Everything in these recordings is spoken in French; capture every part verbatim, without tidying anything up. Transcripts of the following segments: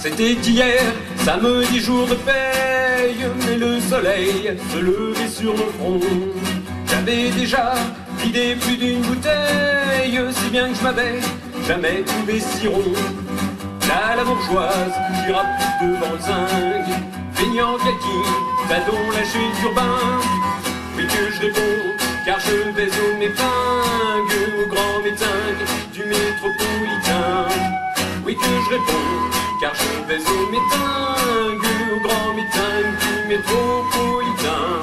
C'était hier, samedi jour de paye, mais le soleil se levait sur le front. J'avais déjà vidé plus d'une bouteille, si bien que je m'avais jamais trouvé si rond. Là, la bourgeoise qui rapide devant le zinc, feignant kaki, bâton lâché d'urbain. Oui que je réponds, car je vais au mépingue, au grand métingue du métropolitain. Oui que je réponds, car je vais au métingue, au grand métingue du métropolitain.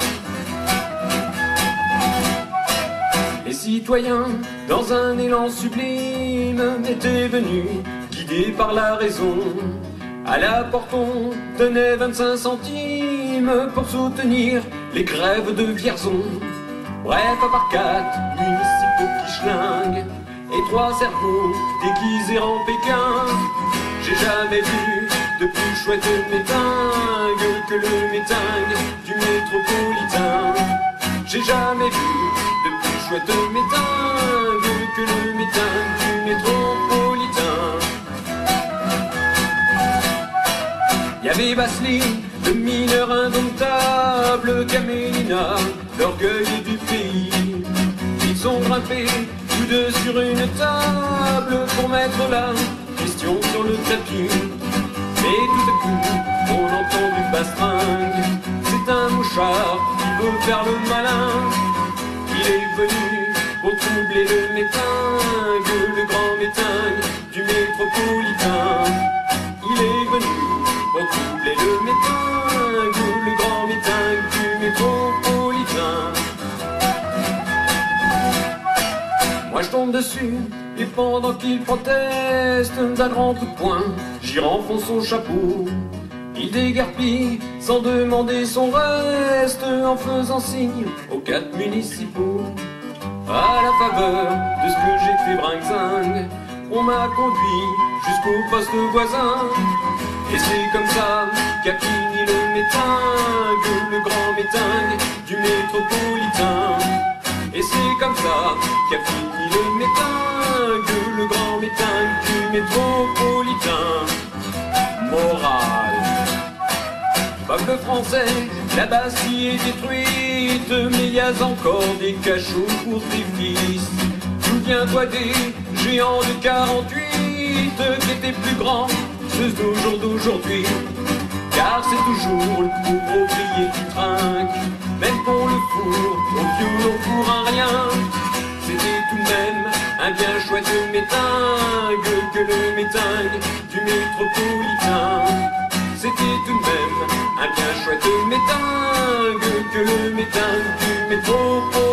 Les citoyens, dans un élan sublime, étaient venus, guidés par la raison. À la porte on donnait vingt-cinq centimes pour soutenir les grèves de Vierzon. Bref, à part quatre municipaux qui schlinguent et trois cerveaux déguisés en Pékin, j'ai jamais vu de plus chouette métingue que le métingue du métropolitain. J'ai jamais vu de plus chouette métingue que le métingue du métropolitain. Y'avait Basselet, le mineur indomptable, Camélina, l'orgueil du pays. Ils sont grimpés tous deux sur une table pour mettre la question sur le tapis. Mais tout à coup, on entend du bastringue. C'est un mouchard qui veut faire le malin. Il est venu pour troubler le métingue, le grand métingue du métropolitain. Il est venu pour troubler le métingue, le grand métingue du métropolitain. Moi je tombe dessus, et pendant qu'il proteste d'un grand coup de poing, j'y renfonce son chapeau. Il déguerpille sans demander son reste, en faisant signe aux quatre municipaux. À la faveur de ce que j'ai fait bringue-zingue, on m'a conduit jusqu'au poste voisin. Et c'est comme ça qu'a fini le métingue, le grand métingue du métropolitain. Et c'est comme ça qu'a fini le métingue, le grand métingue du métropolitain. Morale. Peuple français, la Bastille est détruite, mais y a encore des cachots pour tes fils. Souviens-toi des géants de quarante-huit qui étaient plus grands ceux d'au jour d'aujourd'hui. Car c'est toujours le pauvre ouvrier qui trinque, même pour le four, au violon pour un rien. C'était tout de même un bien chouette métingue que le métingue du métropolitain. C'était tout de même un bien chouette métingue que le métingue du métropolitain.